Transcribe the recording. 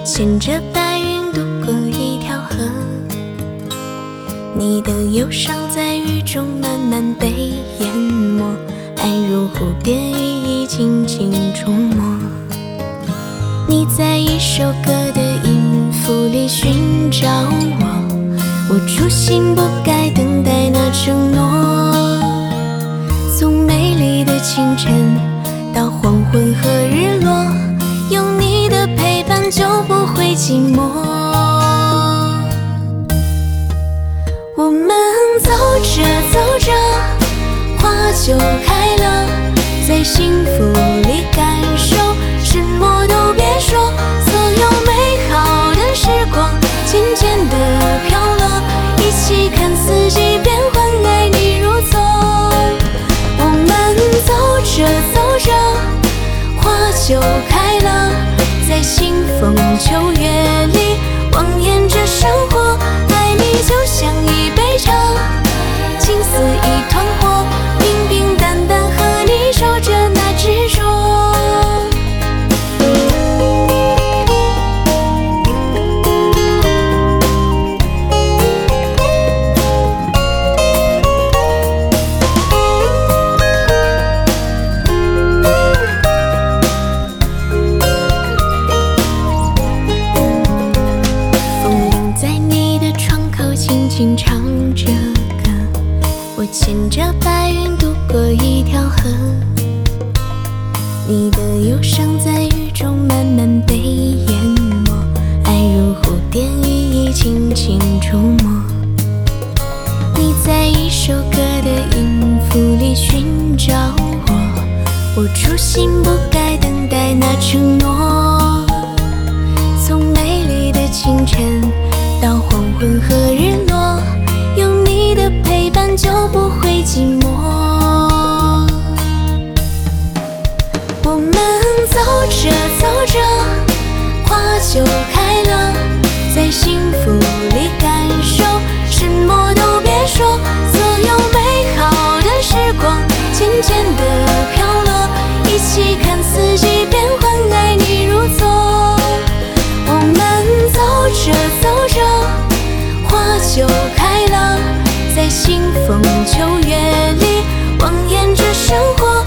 牵着白云渡过一条河，你的忧伤在雨中慢慢被淹没，爱如蝴蝶，羽翼轻轻触摸。你在一首歌的音符里寻找我初心不该等待那承诺。从美丽的清晨到黄昏和日落，有你的陪伴就不会寂寞。我们走着走着，花就开了，在幸福里感受，什么都别说，所有美好的时光渐渐地飘落，一起看四季变换，爱你如踪。我们走着走着，花就开了，在清风秋月里望眼着生活，爱你就像一杯茶，情似一团火，平平淡淡和你守着那执着。轻唱着歌，我牵着白云渡过一条河，你的忧伤在雨中慢慢被淹没，爱如蝴蝶，羽翼轻轻触摸。你在一首歌的音符里寻找我初心不该等待那承诺。从美丽的清晨到黄昏和日落，有你的陪伴就不会寂寞。我们走着走着，花就开了，在幸福里感受，什么都别说，所有美好的时光渐渐地飘落，一起看四季变换，爱你如踪。我们走着走着，花就开了，在清风秋月里望眼着生活，